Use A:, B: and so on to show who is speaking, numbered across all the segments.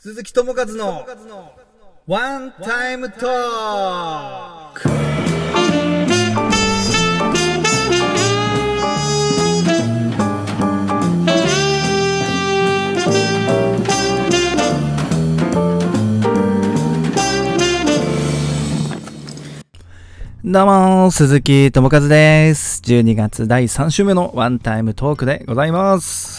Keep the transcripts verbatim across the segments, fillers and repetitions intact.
A: 鈴木智和のワンタイムトーク。どうも鈴木智和です。じゅうにがつだいさん週目のワンタイムトークでございます。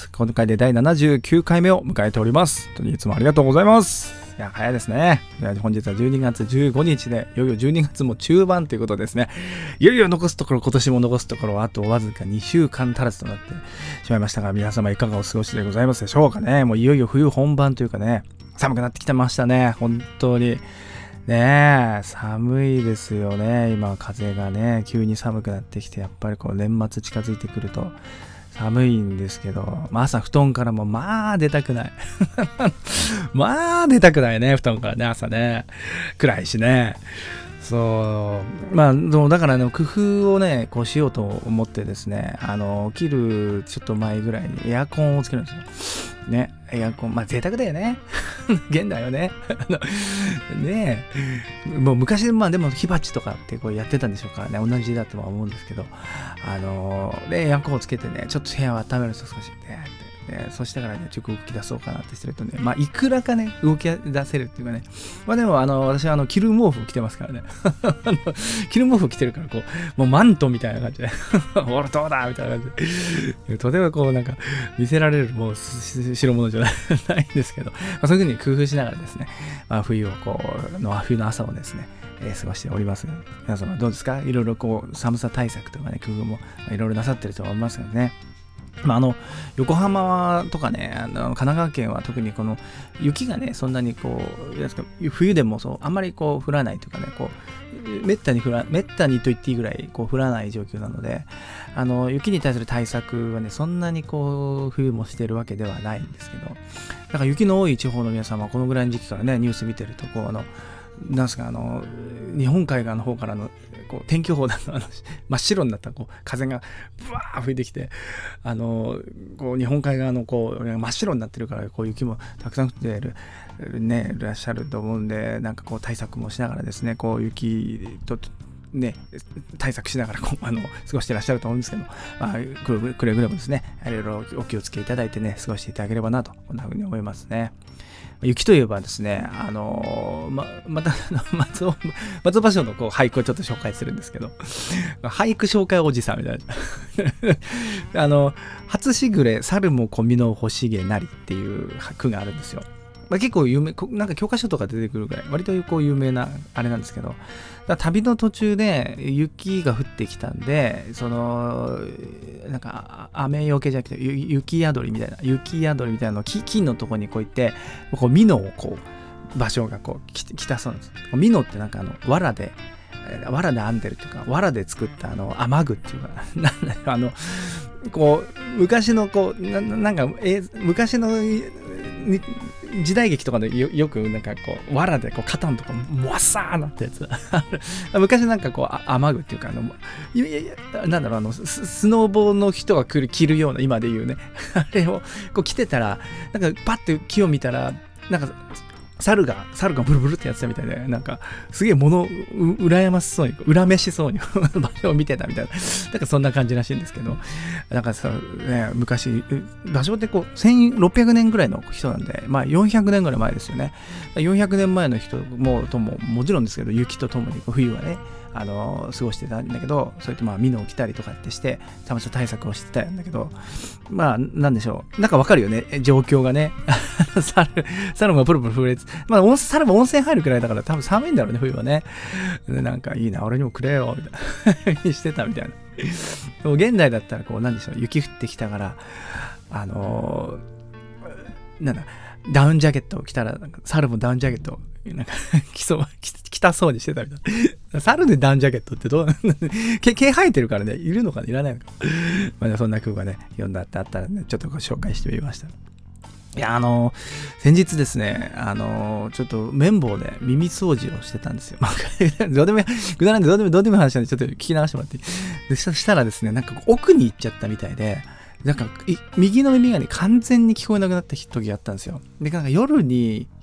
A: 今回でだいななじゅうきゅうかいめを迎えております。本当にいつもありがとうございます。いや早いですね。本日はじゅうにがつじゅうごにちで、いよいよじゅうにがつも中盤ということですね。いよいよ残すところ、今年も残すところあとわずかにしゅうかん足らずとなってしまいましたが、皆様いかがお過ごしでございますでしょうかね。もういよいよ冬本番というかね、寒くなってきてましたね。本当にねえ、寒いですよね。今風がね急に寒くなってきて、やっぱりこう年末近づいてくると寒いんですけど、まあ、朝布団からもまあ出たくないまあ出たくないね、布団からね、朝ね暗いしね。そうまあだからね、工夫をねこうしようと思ってですね、あの起きるちょっと前ぐらいにエアコンをつけるんですよね。エアコン、まあ贅沢だよね現代はねねえ、もう昔、まあでも火鉢とかってこうやってたんでしょうからね、同じだとは思うんですけど、あのでエアコンをつけてね、ちょっと部屋を温めるんですよ、少しね。でそしてからね、ちょっと動き出そうかなってするとね、まあいくらかね動き出せるっていうかね、まあでもあの私はあの着る毛布を着てますからね着る毛布を着てるからこうもうマントみたいな感じでおらどうだみたいな感じで、とてもこうなんか見せられるもう代物じゃないないんですけど、まあ、そういう風に工夫しながらですね、まあ、冬をこうの冬の朝をですね、えー、過ごしております。皆様どうですか？いろいろこう寒さ対策とかね、工夫もいろいろなさってると思いますけどね。まあ、あの横浜とかね、あの神奈川県は特にこの雪がねそんなにこう冬でもそうあんまりこう降らないというかね、こうめったに降らめったにと言っていいぐらいこう降らない状況なので、あの雪に対する対策はねそんなにこう冬もしてるわけではないんですけど、だから雪の多い地方の皆様はこのぐらいの時期からねニュース見てると、こうあのなんすかあの日本海側の方からのこう天気予報だとあの真っ白になったこう風がブワー吹いてきて、あのこう日本海側のこう真っ白になってるから、こう雪もたくさん降っているねいらっしゃると思うんで、なんかこう対策もしながらですね、こう雪とね、対策しながらこうあの過ごしていらっしゃると思うんですけど、まあ、くれぐれもですねいろいろお気をつけいただいてね過ごしていただければなと、こんなふうに思いますね。雪といえばですね、あのー、ままた松尾松尾芭蕉のこう俳句をちょっと紹介するんですけど、俳句紹介おじさんみたいなあの初しぐれ猿も小身の欲しげなりっていう句があるんですよ。まあ、結構有名、なんか教科書とか出てくるぐらい割とこう有名なあれなんですけど、だ旅の途中で雪が降ってきたんで、そのなんか雨よけじゃなくて雪宿りみたいな雪宿りみたいなのを木のとこにこう行って、こう蓑をこう場所がこう来たそうなんです。蓑ってなんかあの藁で藁で編んでるっていうか、藁で作ったあの雨具っていうかなんだよ、あのこう昔のこう な, なんか、えー、昔の時代劇とかで よ, よくなんかこう藁でこう肩のとこもわさーなったやつ昔なんかこう雨具っていうか、あのいやいやなんだろう、あの ス, スノーボーの人が来る着るような今で言うねあれをこう着てたら、なんかパッて木を見たらなんか猿が猿がブルブルってやってたみたいで、なんかすげえ物う羨ましそうに恨めしそうに場所を見てたみたいな、なんかそんな感じらしいんですけど、なんかさ、ね、昔場所ってこうせんろっぴゃくねんぐらいの人なんで、まあよんひゃくねんぐらい前ですよね。よんひゃくねんまえの人もとももちろんですけど、雪とともに冬はねあの過ごしてたんだけど、そうやってまあ蓑を着たりとかってしてたまたま対策をしてたんだけど、まあなんでしょう、なんかわかるよね状況がね猿猿もプルプル震えつ、まあ猿も温泉入るくらいだから多分寒いんだろうね冬はね。でなんかいいな俺にもくれよみたいなしてたみたいな。でも現代だったらこうなんでしょう、雪降ってきたからあのー、なんだダウンジャケットを着たらなんか猿もダウンジャケットをなんか着そう着たそうにしてたみたいな。猿でダウンジャケットってどう毛毛生えてるからね、いるのかないらないのかまあそんな空がね読んだってあったらね、ちょっとご紹介してみました。いやあの先日ですね、あのちょっと綿棒で耳掃除をしてたんですよ。まあ、どうでもぐだらんでどうでもどうでもいい話なんでちょっと聞き流してもらっていいで、そしたらですね、なんか奥に行っちゃったみたいで、なんか右の耳がね完全に聞こえなくなった時があったんですよ。でなんか夜に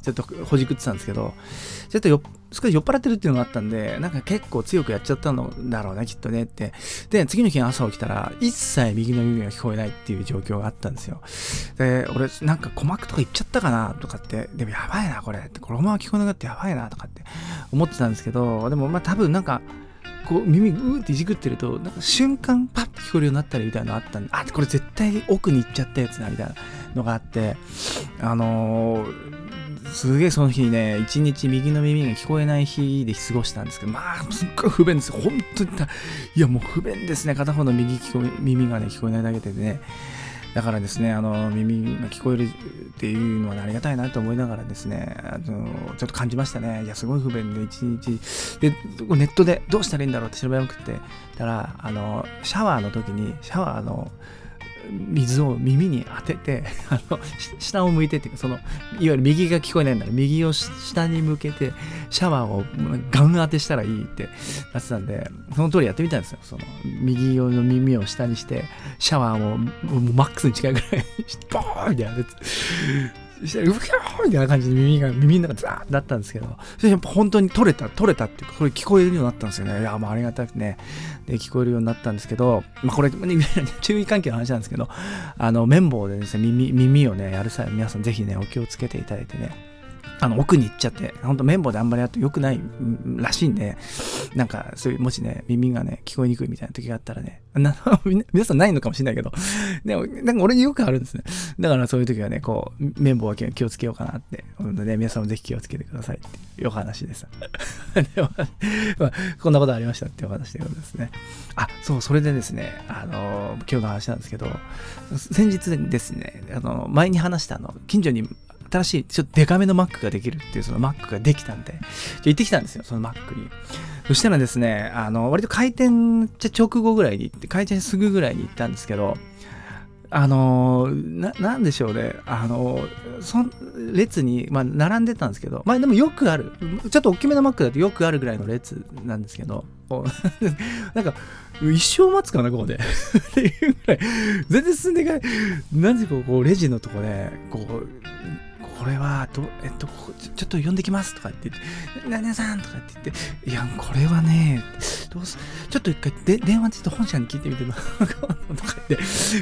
A: ちょっとほじくってたんですけど、ちょっとよ少し酔っ払ってるっていうのがあったんで、なんか結構強くやっちゃったのだろうねきっとねって。で次の日朝起きたら一切右の耳が聞こえないっていう状況があったんですよ。で俺なんか鼓膜とかいっちゃったかなとかって、でもやばいなこれって、このまま聞こえなくなってやばいなとかって思ってたんですけど、でもまあ多分なんかこう耳うーっていじくってるとなんか瞬間パッと聞こえるようになったりみたいなのあったんで、あこれ絶対奥に行っちゃったやつだみたいなのがあって、あのーすげえその日ね、一日右の耳が聞こえない日で過ごしたんですけど、まあすっごい不便です。本当にいやもう不便ですね。片方の右聞こえ耳がね聞こえないだけでね。だからですね、あの耳が聞こえるっていうのは、ね、ありがたいなと思いながらですね、あのちょっと感じましたね。いやすごい不便で一日でネットでどうしたらいいんだろうって調べまくってたら、あのシャワーの時にシャワーの水を耳に当てて、あの下を向いてっていうか、そのいわゆる右が聞こえないんだら右を下に向けてシャワーをガン当てしたらいいってなってたんで、その通りやってみたんですよ。その右の耳を下にしてシャワーをもうマックスに近いぐらいボーンみたいなやつしたらうひょーみたいな感じで耳が耳の中ザーッてなったんですけど、それやっぱ本当に取れた取れたっていうか、これ聞こえるようになったんですよね。いやもうありがたくねで聞こえるようになったんですけど、まあこれ、ね、注意喚起の話なんですけど、あの綿棒でですね 耳, 耳をねやる際皆さんぜひねお気をつけていただいてね、あの奥に行っちゃって本当綿棒であんまりやると良くないらしいんで、なんかそういうもしね耳がね聞こえにくいみたいな時があったらね、な皆さんないのかもしれないけどでもなんか俺によくあるんですね。だからそういう時はねこう綿棒は気をつけようかなって、ね、皆さんもぜひ気をつけてくださいっていうお話ですでも、まあ、こんなことありましたっていうお話ということですね。あそうそれでですね、あの今日の話なんですけど、先日ですね、あの前に話したあの近所に新しいちょっとデカめの Mac ができるっていう、その Mac ができたんで行ってきたんですよ、その Mac に。そしたらですね、あの割と開店直後ぐらいに行って、開店すぐぐらいに行ったんですけど、あのななんでしょうね、あのそ列に、まあ、並んでたんですけど、まあでもよくあるちょっと大きめの Mac だとよくあるぐらいの列なんですけど、なんか一生待つかなここでっていうぐらい全然進んでいかない。なぜこう、こうレジのとこでこうこれはどえっとちょっと呼んできますとかって言って、何々さんとかって言って、いやこれはねどうすちょっと一回で電話ちょっと本社に聞いてみてとか言って、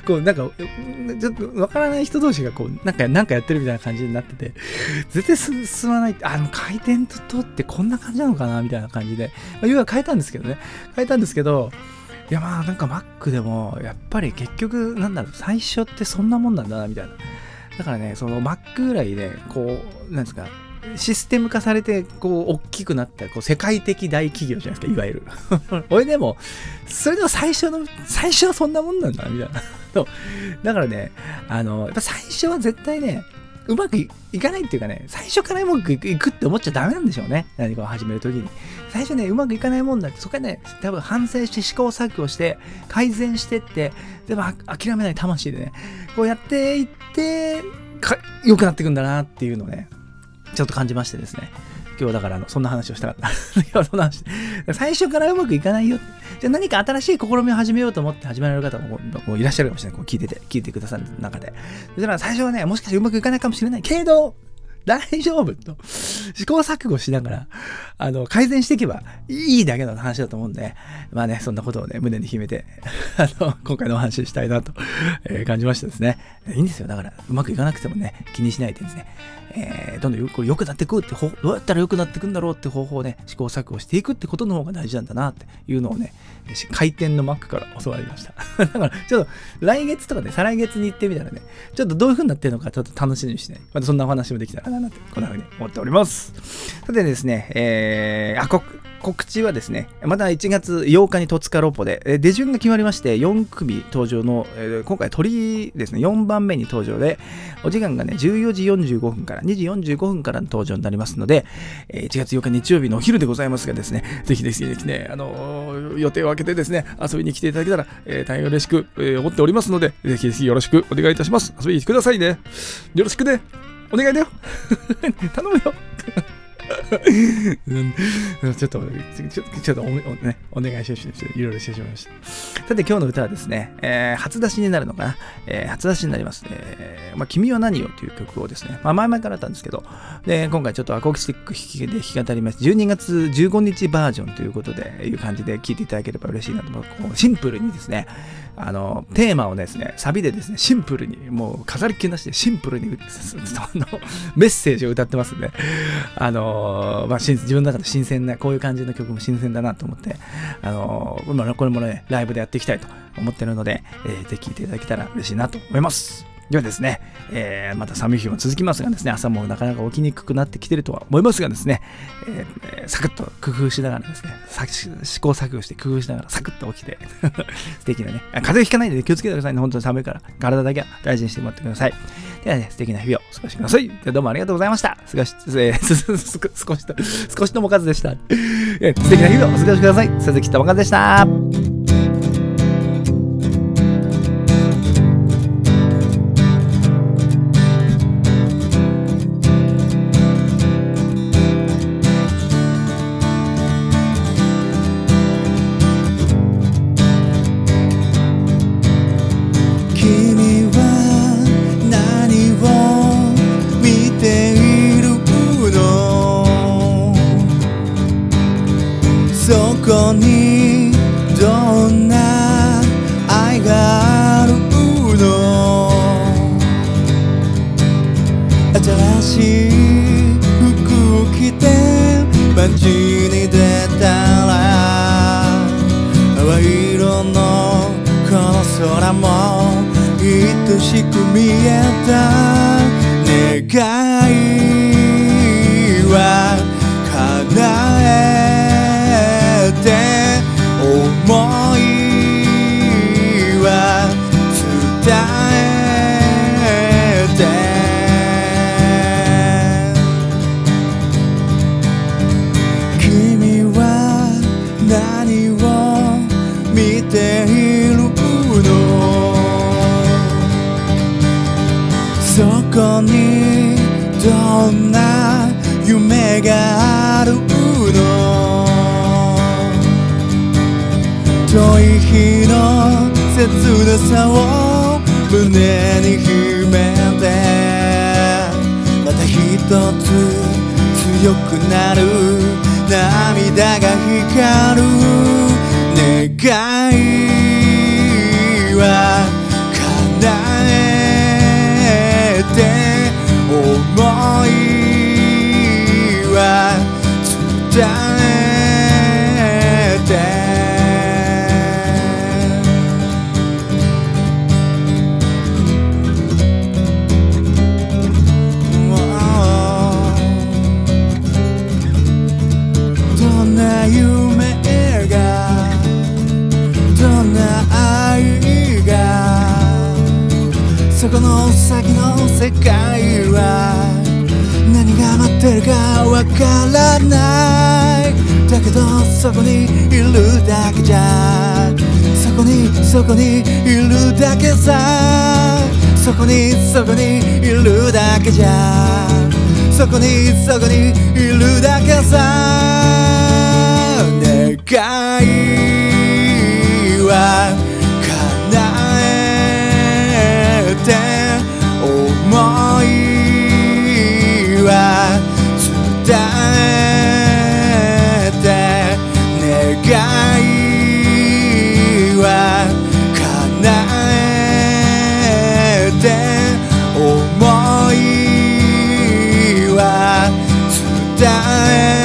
A: こうなんかちょっとわからない人同士がこうなんかなんかやってるみたいな感じになってて、絶対進まない。あの回転ととってこんな感じなのかなみたいな感じで、まあ、要は変えたんですけどね変えたんですけど、いやまあなんか Mac でもやっぱり結局なんだろう、最初ってそんなもんなんだなみたいな。だからね、その Mac ぐらいでこうなんですか、システム化されてこう大きくなったこう世界的大企業じゃないですか、いわゆる俺でもそれでも最初の最初はそんなもんなんだみたいなだからね、あのやっぱ最初は絶対ねうまく い, いかないっていうかね、最初からうまくいくって思っちゃダメなんでしょうね。何かを始めるときに最初ねうまくいかないもんだって、そこはね多分反省して試行錯誤して改善してって、でも諦めない魂でねこうやっていって良くなっていくんだなっていうのをねちょっと感じましてですね、今日だからあのそんな話をしたかった今日はそんな話最初からうまくいかないよ、じゃあ何か新しい試みを始めようと思って始められる方ももういらっしゃるかもしれない、こう聞いてて聞いてくださる中で、そしたら最初はねもしかしてうまくいかないかもしれないけど大丈夫と試行錯誤しながらあの改善していけばいいだけの話だと思うんで、まあねそんなことをね胸に秘めてあの今回のお話したいなと、えー、感じましたですね。いいんですよ、だからうまくいかなくてもね気にしないでですね、えー、どんどんこれ良くなっていくって、どうやったら良くなっていくんだろうって方法をね試行錯誤していくってことの方が大事なんだなっていうのをね開店の Mac から教わりましただからちょっと来月とかね再来月に行ってみたらねちょっとどういう風になってるのかちょっと楽しみにしてね、またそんなお話もできたらなってこんな風に思っております。さてですね、えー、あこ告知はですね、またいちがつようかに戸塚ロポで、えー、出順が決まりまして、よんくみ登場の、えー、今回鳥ですね、よんばんめに登場で、お時間がね、じゅうよじよんじゅうごふんからにじよんじゅうごふんからの登場になりますので、えー、いちがつようか日曜日のお昼でございますがですね、ぜひぜひですね、あのー、予定を空けてですね、遊びに来ていただけたら、えー、大変嬉しく、えー、思っておりますので、ぜひぜひよろしくお願いいたします。遊びに来てくださいね。よろしくね。お願いだよ。頼むよ。 ちょっと、ちょちょっとお、ね、お願いします。いろいろしてしまいました。さて今日の歌はですね、えー、初出しになるのかな、えー、初出しになりますね。まあ、君は何をという曲をですね、まあ、前々からあったんですけど、で今回ちょっとアコースティック弾きで弾き語りまして、じゅうにがつじゅうごにちバージョンということで、いう感じで聴いていただければ嬉しいなと思う。シンプルにですね、あのテーマをですね、サビでですね、シンプルに、もう飾りっ気なしでシンプルにメッセージを歌ってますんで、あのーまあ、自分の中で新鮮な、こういう感じの曲も新鮮だなと思って、あのー、これもね、ライブでやっていきたいと思ってるので、えー、ぜひ聴いていただけたら嬉しいなと思います。ではですね、えー、また寒い日も続きますがですね、朝もなかなか起きにくくなってきているとは思いますがですね、えー、サクッと工夫しながらですね、試行錯誤して工夫しながらサクッと起きて素敵なね、風邪ひかないで気をつけてくださいね。本当に寒いから体だけは大事にしてもらってください。ではね、素敵な日々をお過ごしください。ではどうもありがとうございました。少し、えー、少しと少しともかずでした。えー、素敵な日々をお過ごしください。鈴木ともかずでした。
B: そこにどんな愛があるの？新しい服を着て街に出たら、淡い色のこの空も愛しく見えた。願いは叶えて、思いは伝えて、君は何を見ているの？そこにどんな夢があるの？遠い日の切なさを胸に秘めて、また一つ強くなる涙が光る。願いは叶えて、思いは伝えて、どんな夢が、どんな愛が、そこの先の世界は何が待ってるかわからない。だけどそこにいるだけじゃ、そこにそこにいるだけさ、そこにそこにいるだけじゃ、そこにそこにいるだけさ。願いは叶えて、思いは伝えて、願いは叶えて、思いは伝えて